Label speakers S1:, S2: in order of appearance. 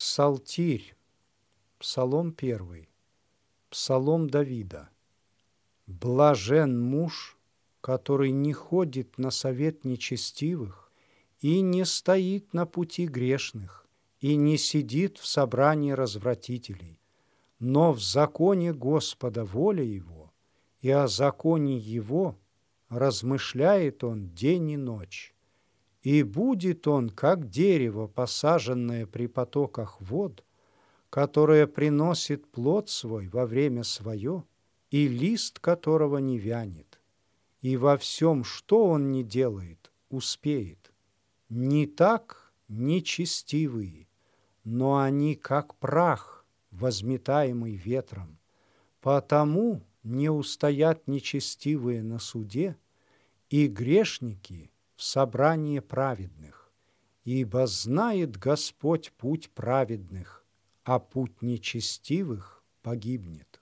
S1: Псалтирь, Псалом 1, Псалом Давида. Блажен муж, который не ходит на совет нечестивых и не стоит на пути грешных и не сидит в собрании развратителей, но в законе Господа воля его, и о законе его размышляет он день и ночь. И будет он, как дерево, посаженное при потоках вод, которое приносит плод свой во время свое, и лист которого не вянет. И во всем, что он ни делает, успеет. Не так нечестивые, но они как прах, возметаемый ветром. Потому не устоят нечестивые на суде, и грешники в собрании праведных. Ибо знает Господь путь праведных, а путь нечестивых погибнет.